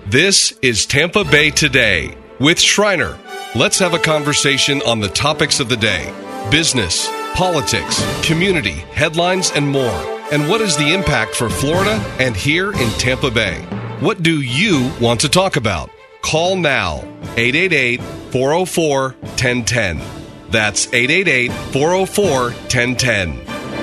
This is Tampa Bay Today with Shriner. Let's have a conversation on the topics of the day: business, politics, community, headlines, and more. And what is the impact for Florida and here in Tampa Bay? What do you want to talk about? Call now, 888-404-1010. That's 888-404-1010.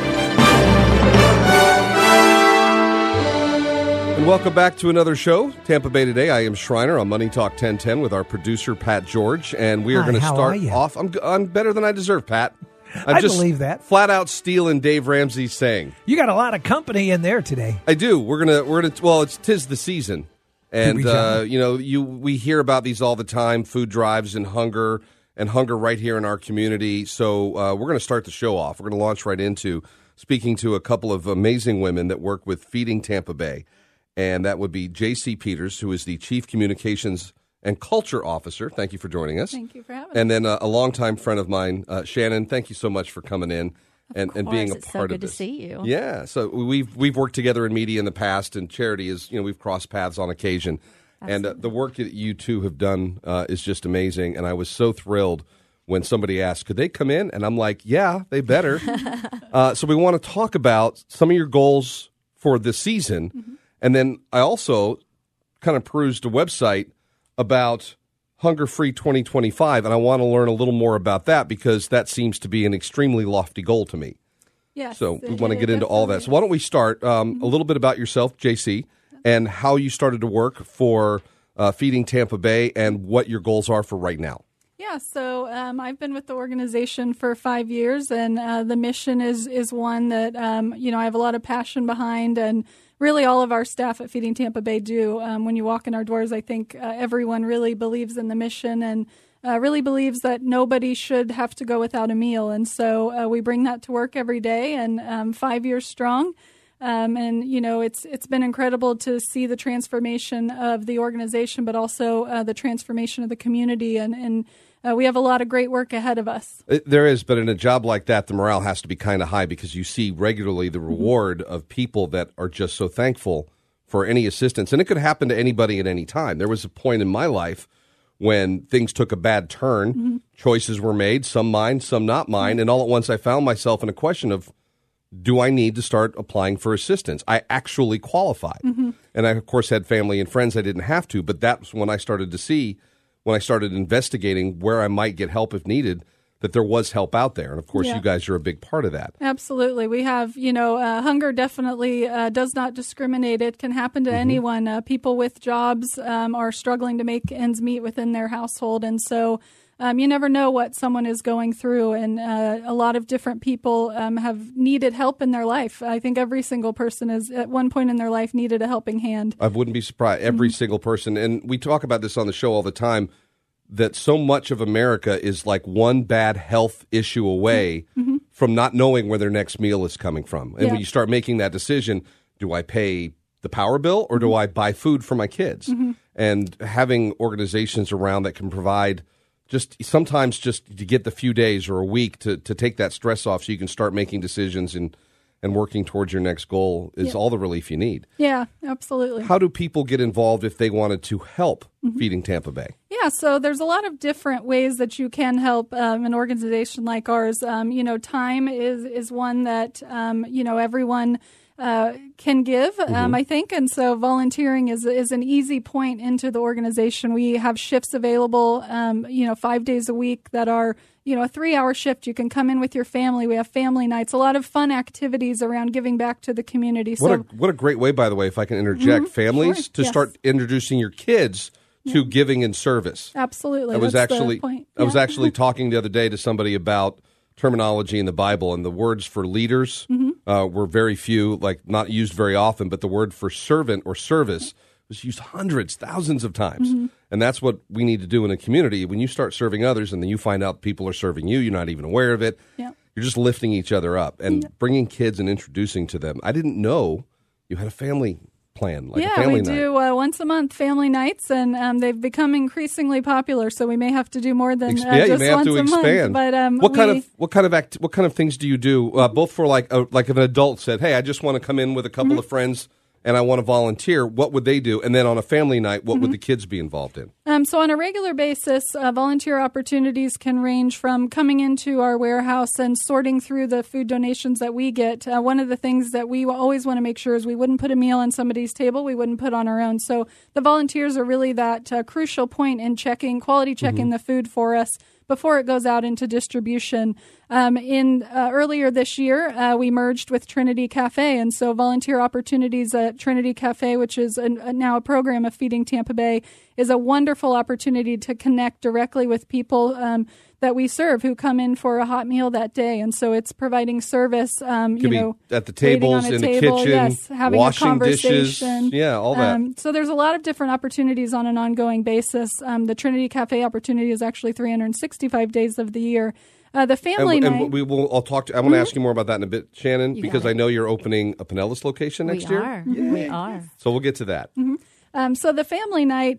And welcome back to another show, Tampa Bay Today. I am Shriner on Money Talk 1010 with our producer, Pat George. And we are going to start off. I'm better than I deserve, Pat. I believe that. Flat out stealing Dave Ramsey's saying. You got a lot of company in there today. I do. We're gonna. Well, tis the season, and we hear about these all the time. Food drives and hunger right here in our community. So we're going to start the show off. We're going to launch right into speaking to a couple of amazing women that work with Feeding Tampa Bay, and that would be J.C. Peters, who is the Chief Communications and Culture Officer. Thank you for joining us. Thank you for having me. And then a longtime friend of mine, Shannon. Thank you so much for coming in and being a part of this. It's so good to see you. Yeah. So we've worked together in media in the past, and charity is, we've crossed paths on occasion. Absolutely. And the work that you two have done is just amazing. And I was so thrilled when somebody asked, could they come in? And I'm like, yeah, they better. So we want to talk about some of your goals for this season. Mm-hmm. And then I also kind of perused a website about Hunger Free 2025, and I want to learn a little more about that because that seems to be an extremely lofty goal to me. Yes. So we want to get into all that. So why don't we start a little bit about yourself, JC, and how you started to work for Feeding Tampa Bay and what your goals are for right now. Yeah, so I've been with the organization for 5 years, and the mission is one that, I have a lot of passion behind, and really all of our staff at Feeding Tampa Bay do. When you walk in our doors, I think everyone really believes in the mission and really believes that nobody should have to go without a meal. And so we bring that to work every day, and 5 years strong. It's been incredible to see the transformation of the organization, but also the transformation of the community. And we have a lot of great work ahead of us. There is, but in a job like that, the morale has to be kind of high because you see regularly the reward of people that are just so thankful for any assistance. And it could happen to anybody at any time. There was a point in my life when things took a bad turn, choices were made, some mine, some not mine, and all at once I found myself in a question of, do I need to start applying for assistance? I actually qualified. And I, of course, had family and friends I didn't have to, but that's when I started to see, when I started investigating where I might get help if needed, that there was help out there. And, of course, you guys are a big part of that. Absolutely. We have, hunger definitely does not discriminate. It can happen to anyone. People with jobs are struggling to make ends meet within their household. And so you never know what someone is going through. And a lot of different people have needed help in their life. I think every single person has, at one point in their life, needed a helping hand. I wouldn't be surprised. Every single person. And we talk about this on the show all the time, that so much of America is like one bad health issue away from not knowing where their next meal is coming from. And when you start making that decision, do I pay the power bill or do I buy food for my kids? And having organizations around that can provide sometimes just to get the few days or a week to take that stress off so you can start making decisions and working towards your next goal is all the relief you need. Yeah, absolutely. How do people get involved if they wanted to help Feeding Tampa Bay? Yeah, so there's a lot of different ways that you can help an organization like ours. Time is one that, everyone can give, I think. And so volunteering is an easy point into the organization. We have shifts available, 5 days a week that are, a 3-hour shift. You can come in with your family. We have family nights, a lot of fun activities around giving back to the community. What a great way, by the way, if I can interject, families to start introducing your kids to giving and service. Absolutely. I was the point. I was actually talking the other day to somebody about terminology in the Bible, and the words for leaders were very few, like not used very often, but the word for servant or service was used hundreds, thousands of times. And that's what we need to do in a community. When you start serving others and then you find out people are serving you, you're not even aware of it. You're just lifting each other up and bringing kids and introducing to them. I didn't know you had a family plan, like a family night. Yeah, we do once a month family nights, and they've become increasingly popular. So we may have to do more than just you may have once to a expand. month. But what kind of things do you do? Both for like if an adult said, "Hey, I just want to come in with a couple of friends and I want to volunteer, what would they do? And then on a family night, what would the kids be involved in? So on a regular basis, volunteer opportunities can range from coming into our warehouse and sorting through the food donations that we get. One of the things that we always want to make sure is we wouldn't put a meal on somebody's table we wouldn't put on our own. So the volunteers are really that crucial point in quality checking the food for us before it goes out into distribution. Earlier this year, we merged with Trinity Cafe, and so volunteer opportunities at Trinity Cafe, which is now a program of Feeding Tampa Bay, is a wonderful opportunity to connect directly with people that we serve who come in for a hot meal that day. And so it's providing service, at the tables, in the kitchen, yes, having washing a conversation. dishes, all that. So there's a lot of different opportunities on an ongoing basis. The Trinity Cafe opportunity is actually 365 days of the year. The family night. And I'll talk to. I want to ask you more about that in a bit, Shannon, because I know you're opening a Pinellas location next year. We are. So we'll get to that. So the family night,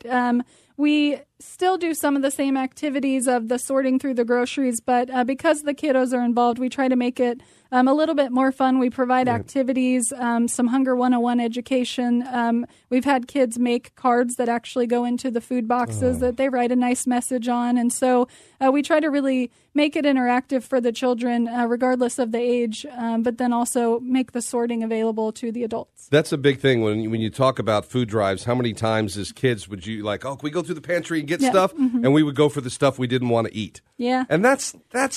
we still do some of the same activities of the sorting through the groceries, but because the kiddos are involved, we try to make it a little bit more fun. We provide activities, some Hunger 101 education. We've had kids make cards that actually go into the food boxes that they write a nice message on. And so we try to really make it interactive for the children, regardless of the age, but then also make the sorting available to the adults. That's a big thing when you talk about food drives. How many times as kids would you can we go through the pantry and get stuff? And we would go for the stuff we didn't want to eat. Yeah. And that's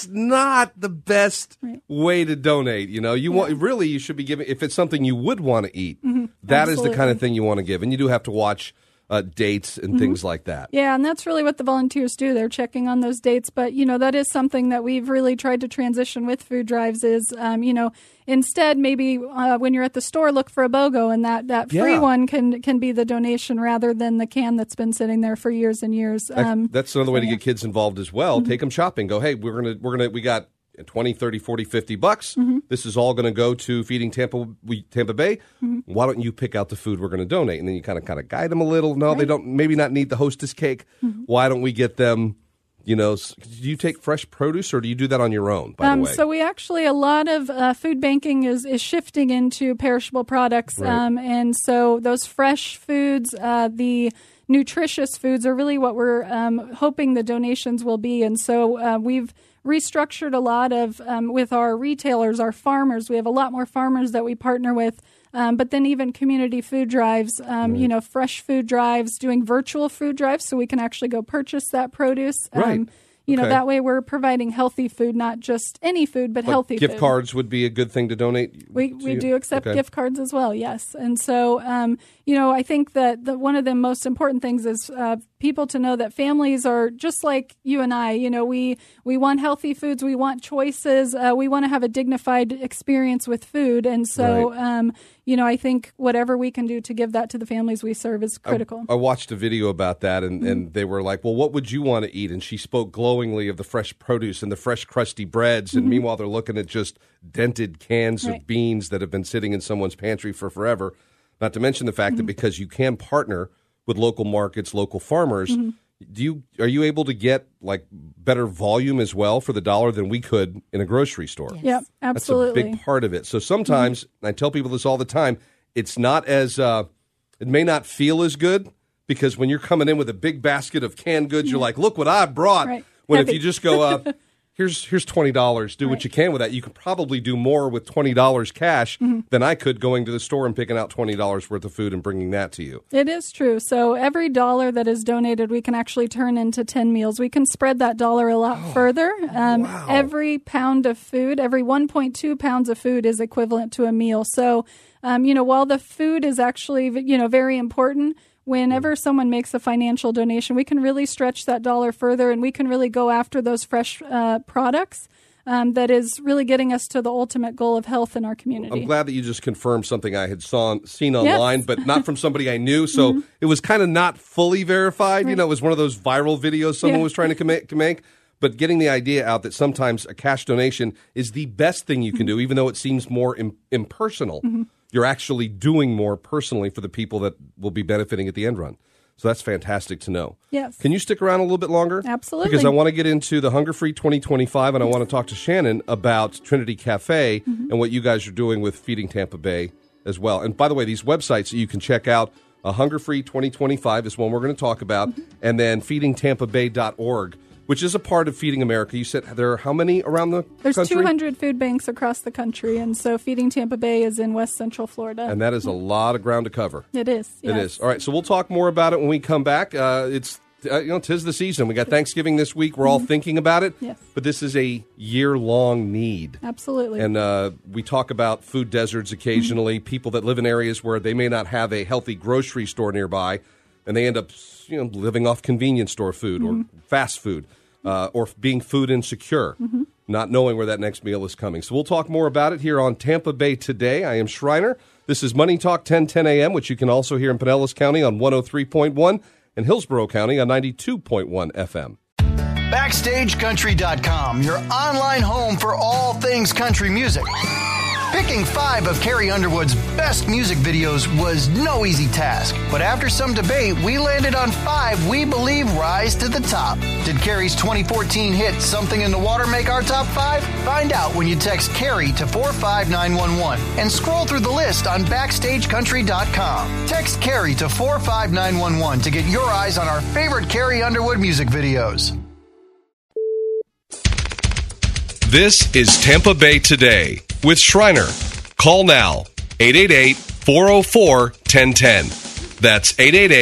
not the best way to donate. You should be giving, if it's something you would want to eat, that is the kind of thing you want to give. And you do have to watch dates and things like that. Yeah, and that's really what the volunteers do. They're checking on those dates. But, that is something that we've really tried to transition with food drives is, instead, maybe when you're at the store, look for a BOGO, and that free one can be the donation rather than the can that's been sitting there for years and years. That's another way to get kids involved as well. Take them shopping. Go, hey, we got 20, 30, 40, 50 bucks. This is all going to go to Feeding Tampa Bay. Why don't you pick out the food we're going to donate? And then you kind of guide them a little. No, they don't maybe not need the Hostess cake. Why don't we get them, do you take fresh produce or do you do that on your own, by the way? So we actually, a lot of food banking is shifting into perishable products. Right. And so those fresh foods, the nutritious foods are really what we're hoping the donations will be. And so we've restructured a lot of with our retailers, our farmers. We have a lot more farmers that we partner with, but then even community food drives, fresh food drives, doing virtual food drives so we can actually go purchase that produce. Right. That way we're providing healthy food, not just any food, but healthy food. Gift cards would be a good thing to donate? We do accept gift cards as well, yes. And so, I think that one of the most important things is people to know that families are just like you and I. We want healthy foods. We want choices. We want to have a dignified experience with food. And so, I think whatever we can do to give that to the families we serve is critical. I watched a video about that, and they were like, well, what would you want to eat? And she spoke glowingly of the fresh produce and the fresh crusty breads. And meanwhile, they're looking at just dented cans of beans that have been sitting in someone's pantry for forever. Not to mention the fact that because you can partner with local markets, local farmers, are you able to get better volume as well for the dollar than we could in a grocery store? Yes. Yep, absolutely. That's a big part of it. So sometimes, and I tell people this all the time, it's not as it may not feel as good because when you're coming in with a big basket of canned goods, you're like, look what I brought. Right. When if you just go here's $20, do what you can with that. You can probably do more with $20 cash than I could going to the store and picking out $20 worth of food and bringing that to you. It is true. So every dollar that is donated, we can actually turn into 10 meals. We can spread that dollar a lot further. Wow. Every pound of food, every 1.2 pounds of food is equivalent to a meal. So, while the food is actually, very important, whenever someone makes a financial donation, we can really stretch that dollar further and we can really go after those fresh products that is really getting us to the ultimate goal of health in our community. I'm glad that you just confirmed something I had seen online, but not from somebody I knew. So it was kind of not fully verified. Right. It was one of those viral videos someone was trying to make. But getting the idea out that sometimes a cash donation is the best thing you can do, even though it seems more impersonal. You're actually doing more personally for the people that will be benefiting at the end run. So that's fantastic to know. Yes. Can you stick around a little bit longer? Absolutely. Because I want to get into the Hunger Free 2025, and I want to talk to Shannon about Trinity Cafe and what you guys are doing with Feeding Tampa Bay as well. And by the way, these websites that you can check out, Hunger Free 2025 is one we're going to talk about, and then feedingtampabay.org, which is a part of Feeding America. You said there are how many around the There's country? 200 food banks across the country, and so Feeding Tampa Bay is in West Central Florida. And that is a lot of ground to cover. It is. Yes. It is. All right, so we'll talk more about it when we come back. It's 'tis the season. We got Thanksgiving this week. We're all thinking about it. Yes. But this is a year-long need. Absolutely. And we talk about food deserts occasionally, people that live in areas where they may not have a healthy grocery store nearby, and they end up living off convenience store food or fast food or being food insecure, not knowing where that next meal is coming. So we'll talk more about it here on Tampa Bay Today. I am Schreiner. This is Money Talk 1010 a.m., which you can also hear in Pinellas County on 103.1 and Hillsborough County on 92.1 FM. BackstageCountry.com, your online home for all things country music. Picking 5 of Carrie Underwood's best music videos was no easy task, but after some debate, we landed on 5 we believe rise to the top. Did Carrie's 2014 hit Something in the Water make our top 5? Find out when you text Carrie to 45911 and scroll through the list on BackstageCountry.com. Text Carrie to 45911 to get your eyes on our favorite Carrie Underwood music videos. This is Tampa Bay Today with Schreiner. Call now, 888-404-1010. That's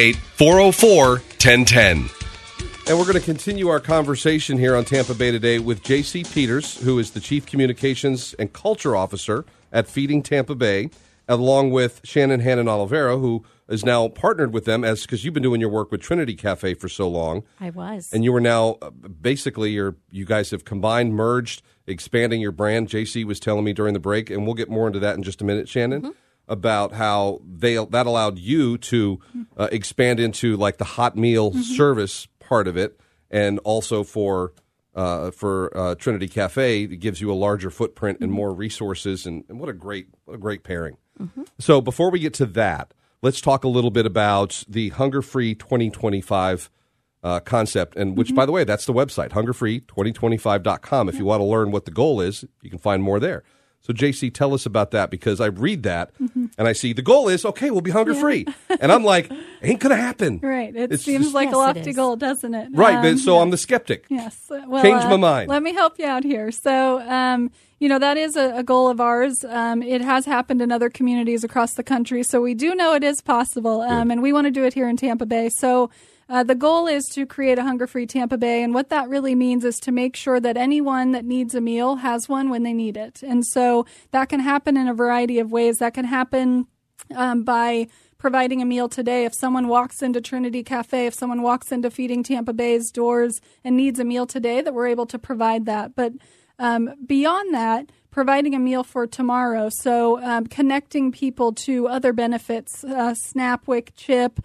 888-404-1010. And we're going to continue our conversation here on Tampa Bay Today with J.C. Peters, who is the Chief Communications and Culture Officer at Feeding Tampa Bay, along with Shannon Hannon Olivero, who is now partnered with them because you've been doing your work with Trinity Cafe for so long. I was. And you are now, basically, you guys have combined, merged, expanding your brand. JC was telling me during the break, and we'll get more into that in just a minute, Shannon, about how that allowed you to expand into like the hot meal service part of it, and also for Trinity Cafe, it gives you a larger footprint and more resources, and what a great pairing. So before we get to that, let's talk a little bit about the Hunger Free 2025 concept, and which, by the way, that's the website, hungerfree2025.com. If you want to learn what the goal is, you can find more there. So, JC, tell us about that, because I read that and I see the goal is, okay, we'll be hunger-free. And I'm like, ain't going to happen. Right. It seems like a lofty goal, doesn't it? Right. But so I'm the skeptic. Yes. Well, change my mind. Let me help you out here. So, that is a goal of ours. It has happened in other communities across the country. So we do know it is possible. And we want to do it here in Tampa Bay. So the goal is to create a hunger-free Tampa Bay, and what that really means is to make sure that anyone that needs a meal has one when they need it. And so that can happen in a variety of ways. That can happen by providing a meal today. If someone walks into Trinity Cafe, if someone walks into Feeding Tampa Bay's doors and needs a meal today, that we're able to provide that. But beyond that, providing a meal for tomorrow. So connecting people to other benefits, SNAP, WIC, CHIP,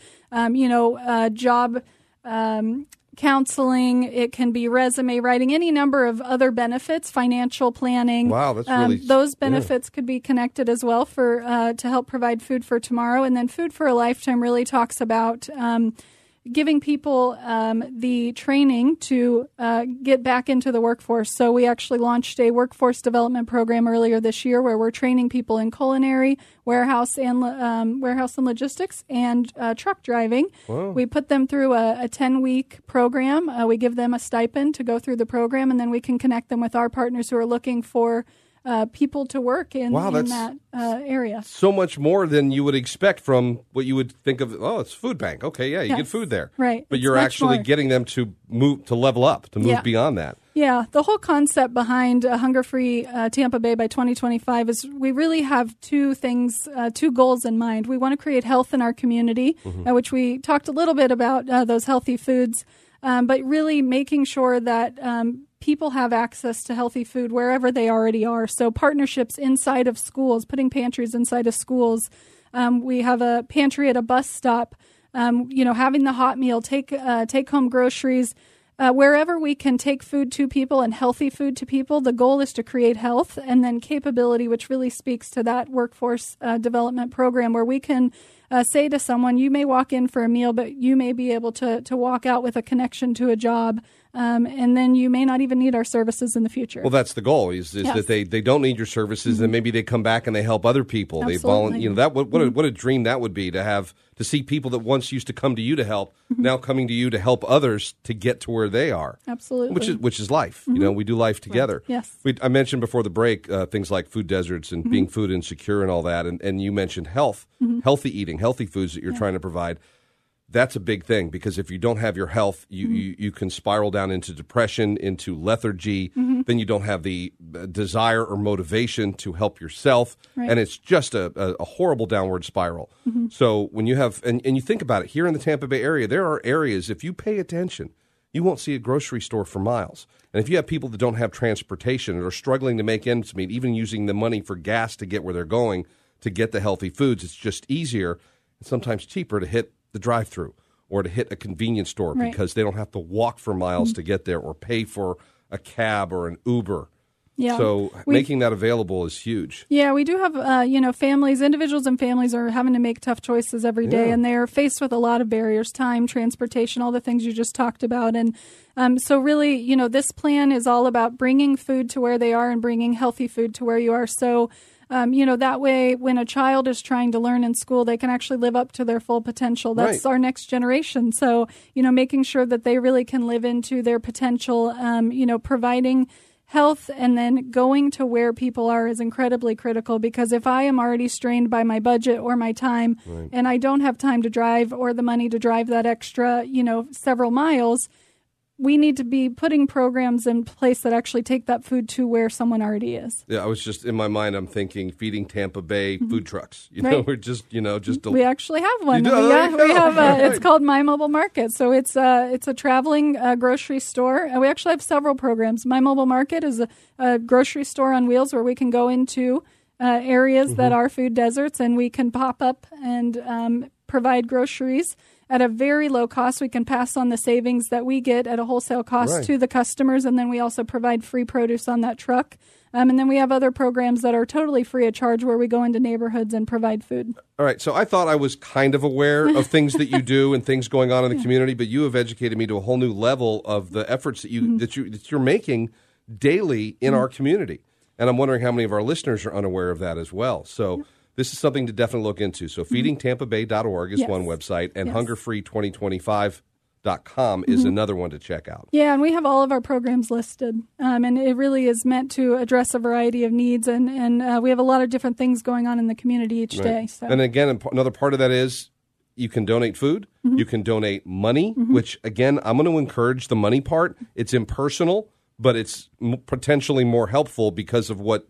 job counseling. It can be resume writing, any number of other benefits, financial planning. Wow, that's really... those benefits could be connected as well to help provide food for tomorrow. And then Food for a Lifetime really talks about giving people the training to get back into the workforce. So we actually launched a workforce development program earlier this year where we're training people in culinary, warehouse and logistics, and truck driving. Wow. We put them through a 10-week program. We give them a stipend to go through the program, and then we can connect them with our partners who are looking for people to work in that area. So much more than you would expect from what you would think of. Oh, it's food bank. Okay, yeah, you get food there. Right. But It's you're much actually more. getting them to move, to level up, to move beyond that. Yeah, the whole concept behind Hunger-Free Tampa Bay by 2025 is we really have two goals in mind. We want to create health in our community, which we talked a little bit about those healthy foods, but really making sure that people have access to healthy food wherever they already are. So partnerships inside of schools, putting pantries inside of schools. We have a pantry at a bus stop, having the hot meal, take home groceries. Wherever we can take food to people and healthy food to people, the goal is to create health, and then capability, which really speaks to that workforce development program where we can say to someone, you may walk in for a meal, but you may be able to walk out with a connection to a job. And then you may not even need our services in the future. Well, that's the goal is that they don't need your services, and maybe they come back and they help other people. Absolutely. They volunteer. That what a dream that would be to see people that once used to come to you to help now coming to you to help others to get to where they are. Absolutely, which is life. We do life together. Right. Yes, I mentioned before the break things like food deserts and being food insecure and all that, and you mentioned health, healthy eating, healthy foods that you're trying to provide. That's a big thing because if you don't have your health, you can spiral down into depression, into lethargy. Then you don't have the desire or motivation to help yourself. Right. And it's just a horrible downward spiral. So when you have, and you think about it, here in the Tampa Bay area, there are areas, if you pay attention, you won't see a grocery store for miles. And if you have people that don't have transportation or are struggling to make ends meet, even using the money for gas to get where they're going to get the healthy foods, it's just easier and sometimes cheaper to hit the drive-through or to hit a convenience store because they don't have to walk for miles to get there or pay for a cab or an Uber. Yeah. So making that available is huge. Yeah, we do have, families, individuals and families are having to make tough choices every day, and they're faced with a lot of barriers, time, transportation, all the things you just talked about. And so really, this plan is all about bringing food to where they are and bringing healthy food to where you are. So that way, when a child is trying to learn in school, they can actually live up to their full potential. That's our next generation. So, making sure that they really can live into their potential, providing health and then going to where people are is incredibly critical because if I am already strained by my budget or my time and I don't have time to drive or the money to drive that extra, several miles, we need to be putting programs in place that actually take that food to where someone already is. Yeah, I was just in my mind. I'm thinking feeding Tampa Bay food trucks. We're just we actually have one. We have. It's called My Mobile Market. So it's a traveling grocery store. And we actually have several programs. My Mobile Market is a grocery store on wheels where we can go into areas that are food deserts and we can pop up and provide groceries at a very low cost. We can pass on the savings that we get at a wholesale cost to the customers, and then we also provide free produce on that truck. And then we have other programs that are totally free of charge where we go into neighborhoods and provide food. All right, so I thought I was kind of aware of things that you do and things going on in the community, but you have educated me to a whole new level of the efforts that you're making daily in our community. And I'm wondering how many of our listeners are unaware of that as well. So this is something to definitely look into. So feedingtampabay.org is one website, and hungerfree2025.com is another one to check out. Yeah, and we have all of our programs listed. And it really is meant to address a variety of needs. And we have a lot of different things going on in the community each day. So. And again, another part of that is you can donate food. You can donate money, which, again, I'm going to encourage the money part. It's impersonal, but it's potentially more helpful because of what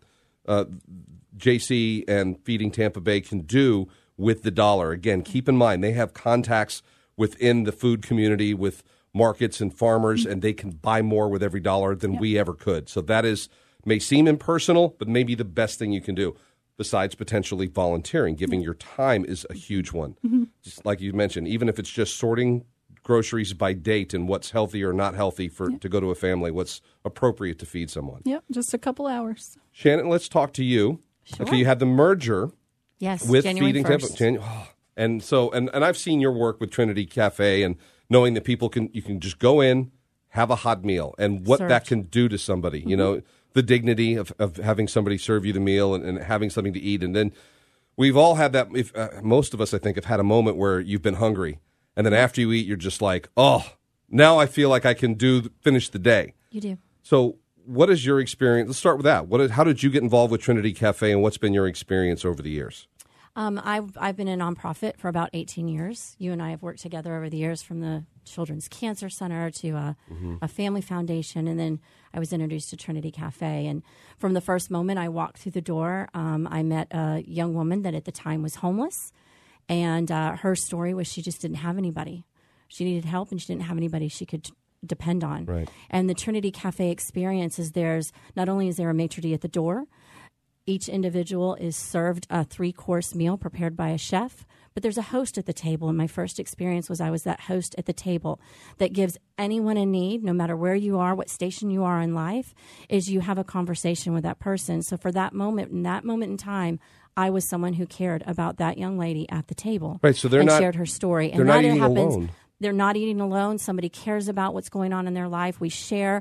JC and Feeding Tampa Bay can do with the dollar. Again, keep in mind, they have contacts within the food community with markets and farmers, and they can buy more with every dollar than we ever could. So that may seem impersonal, but maybe the best thing you can do, besides potentially volunteering. Giving your time is a huge one. Just like you mentioned, even if it's just sorting groceries by date and what's healthy or not healthy to go to a family, what's appropriate to feed someone. Yep, just a couple hours. Shannon, let's talk to you. Sure. Okay, you had the merger with January Feeding 1st. Tampa. And so, and I've seen your work with Trinity Cafe and knowing that you can just go in, have a hot meal, and what that can do to somebody. The dignity of having somebody serve you the meal and having something to eat. And then we've all had that. Most of us, I think, have had a moment where you've been hungry, and then after you eat, you're just like, oh, now I feel like I can finish the day. You do. So what is your experience? Let's start with that. How did you get involved with Trinity Cafe, and what's been your experience over the years? I've been a nonprofit for about 18 years. You and I have worked together over the years, from the Children's Cancer Center to a family foundation, and then I was introduced to Trinity Cafe. And from the first moment I walked through the door, I met a young woman that at the time was homeless, and her story was she just didn't have anybody. She needed help, and she didn't have anybody she could depend on. Right. And the Trinity Cafe experience is not only is there a maitre d' at the door, each individual is served a 3-course meal prepared by a chef, but there's a host at the table. And my first experience was I was that host at the table that gives anyone in need, no matter where you are, what station you are in life, is you have a conversation with that person. So for that moment in time, I was someone who cared about that young lady at the table. Right, so they're and not shared her story. They're and not that eating happens, alone. They're not eating alone. Somebody cares about what's going on in their life. We share.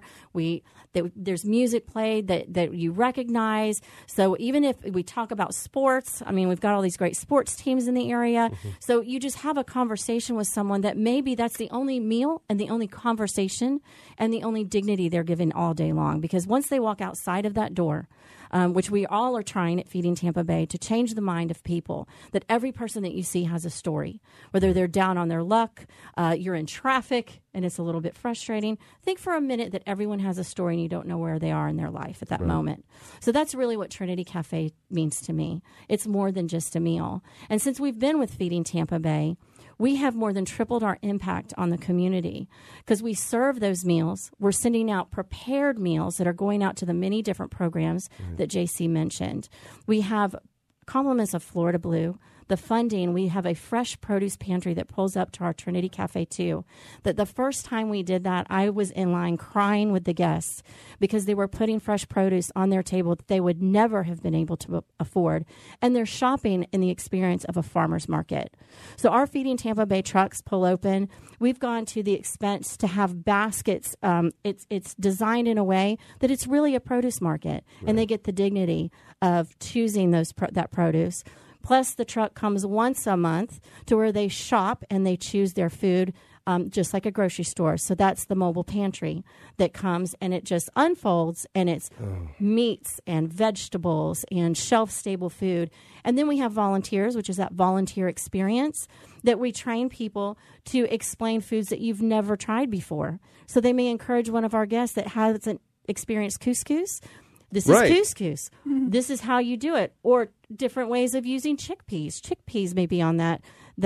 There's music played that you recognize. So even if we talk about sports, I mean, we've got all these great sports teams in the area. Mm-hmm. So you just have a conversation with someone that maybe that's the only meal and the only conversation and the only dignity they're given all day long. Because once they walk outside of that door, which we all are trying at Feeding Tampa Bay to change the mind of people, that every person that you see has a story, whether they're down on their luck, you're in traffic, and it's a little bit frustrating. Think for a minute that everyone has a story and you don't know where they are in their life at that moment. So that's really what Trinity Cafe means to me. It's more than just a meal. And since we've been with Feeding Tampa Bay, we have more than tripled our impact on the community because we serve those meals. We're sending out prepared meals that are going out to the many different programs that JC mentioned. We have compliments of Florida Blue. The funding, we have a fresh produce pantry that pulls up to our Trinity Cafe too. That the first time we did that, I was in line crying with the guests because they were putting fresh produce on their table that they would never have been able to afford. And they're shopping in the experience of a farmer's market. So our Feeding Tampa Bay trucks pull open. We've gone to the expense to have baskets. It's designed in a way that it's really a produce market. Right. And they get the dignity of choosing that produce. Plus, the truck comes once a month to where they shop and they choose their food just like a grocery store. So that's the mobile pantry that comes and it just unfolds and it's meats and vegetables and shelf-stable food. And then we have volunteers, which is that volunteer experience that we train people to explain foods that you've never tried before. So they may encourage one of our guests that hasn't experienced couscous. This is couscous. This is how you do it. Or different ways of using chickpeas. Chickpeas may be on that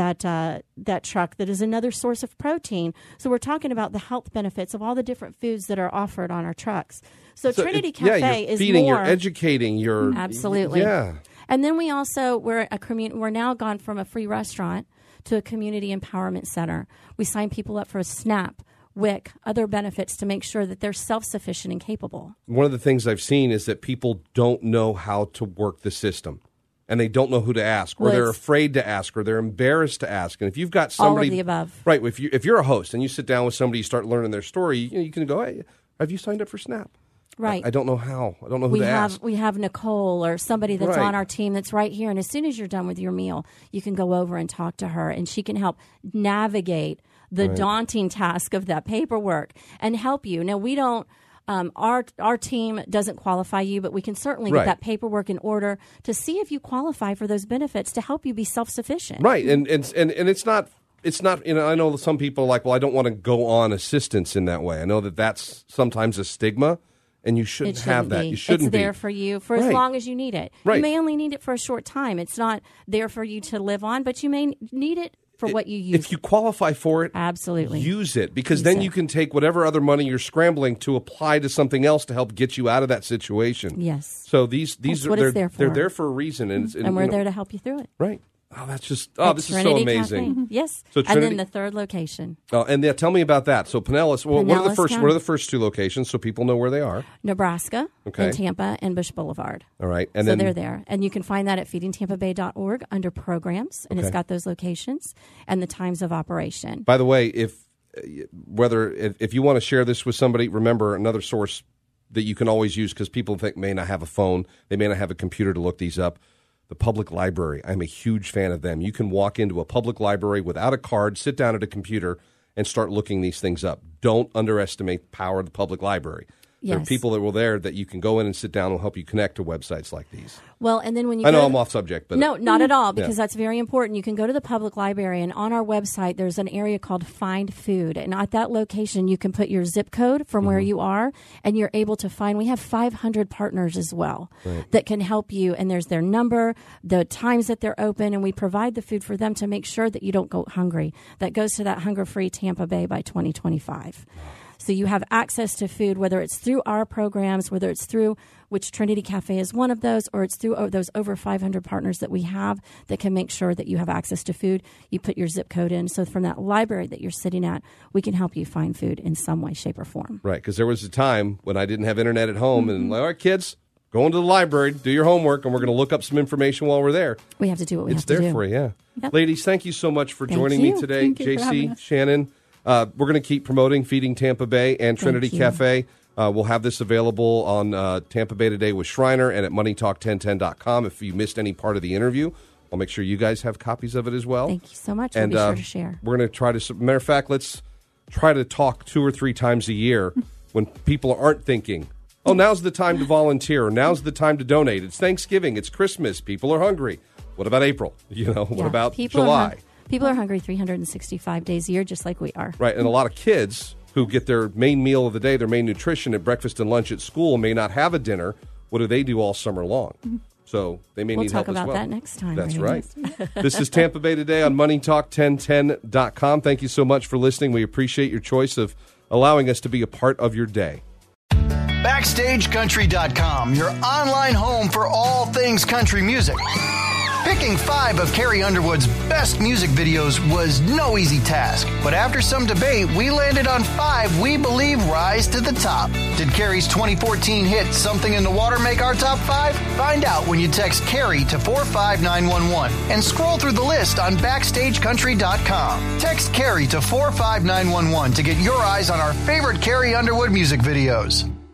truck. That is another source of protein. So we're talking about the health benefits of all the different foods that are offered on our trucks. So Trinity Cafe you're is feeding, more. You're educating. You're absolutely. Yeah. And then we also we're now gone from a free restaurant to a community empowerment center. We sign people up for a SNAP, WIC, other benefits to make sure that they're self-sufficient and capable. One of the things I've seen is that people don't know how to work the system, and they don't know who to ask, or they're afraid to ask, or they're embarrassed to ask. And if you've got somebody, all of the above, right? If you're a host and you sit down with somebody, you start learning their story, you can go, "Hey, have you signed up for SNAP?" Right. I don't know how. I don't know who to ask. We have Nicole or somebody that's on our team that's right here. And as soon as you're done with your meal, you can go over and talk to her, and she can help navigate the daunting task of that paperwork and help you. Now, we don't, our team doesn't qualify you, but we can certainly get that paperwork in order to see if you qualify for those benefits to help you be self-sufficient. Right. And it's not, I know some people are like, well, I don't want to go on assistance in that way. I know that that's sometimes a stigma. And you shouldn't have that. You shouldn't be. It's there for you for as long as you need it. Right. You may only need it for a short time. It's not there for you to live on, but you may need it for what you use. If you qualify for it, absolutely use it, because then you can take whatever other money you're scrambling to apply to something else to help get you out of that situation. Yes. So these are they're there for a reason, and we're there to help you through it. Right. Oh, that's just this Trinity is so amazing. Cafe. Yes. So and then the third location. Oh, and tell me about that. So Pinellas. Well, what are the first two locations so people know where they are? Nebraska, and Tampa, and Bush Boulevard. All right, and so then they're there, and you can find that at feedingtampabay.org under programs, and it's got those locations and the times of operation. By the way, if you want to share this with somebody, remember another source that you can always use, because people may not have a phone, they may not have a computer to look these up. The public library. I'm a huge fan of them. You can walk into a public library without a card, sit down at a computer, and start looking these things up. Don't underestimate the power of the public library. Yes. There are people that were there that you can go in and sit down and will help you connect to websites like these. Well, and then when you I know I'm off subject, but no, not at all, because that's very important. You can go to the public library, and on our website, there's an area called Find Food. And at that location, you can put your zip code from where you are, and you're able to find. We have 500 partners as well that can help you. And there's their number, the times that they're open, and we provide the food for them to make sure that you don't go hungry. That goes to that Hunger Free Tampa Bay by 2025. So you have access to food, whether it's through our programs, whether it's through which Trinity Cafe is one of those, or it's through those over 500 partners that we have that can make sure that you have access to food. You put your zip code in. So from that library that you're sitting at, we can help you find food in some way, shape, or form. Right, because there was a time when I didn't have internet at home, and all right, kids, go into the library, do your homework, and we're going to look up some information while we're there. We have to do what we have to do. It's there for you, yeah. Yep. Ladies, thank you so much for joining me today. Thank you for having JC, us. Shannon, we're going to keep promoting Feeding Tampa Bay and Trinity Cafe. We'll have this available on Tampa Bay Today with Shriner and at moneytalk1010.com. If you missed any part of the interview, I'll make sure you guys have copies of it as well. Thank you so much. We'll be sure to share. We're going to try to, matter of fact, let's try to talk 2 or 3 times a year when people aren't thinking, oh, now's the time to volunteer, or now's the time to donate. It's Thanksgiving, it's Christmas, people are hungry. What about April? What about July? People are hungry 365 days a year, just like we are. Right, and a lot of kids who get their main meal of the day, their main nutrition at breakfast and lunch at school, may not have a dinner. What do all summer long? So they may need help as well. We'll talk about that next time. That's right. This is Tampa Bay Today on MoneyTalk1010.com. Thank you so much for listening. We appreciate your choice of allowing us to be a part of your day. BackstageCountry.com, your online home for all things country music. Picking 5 of Carrie Underwood's best music videos was no easy task, but after some debate, we landed on 5 we believe rise to the top. Did Carrie's 2014 hit Something in the Water make our top 5? Find out when you text Carrie to 45911 and scroll through the list on BackstageCountry.com. Text Carrie to 45911 to get your eyes on our favorite Carrie Underwood music videos.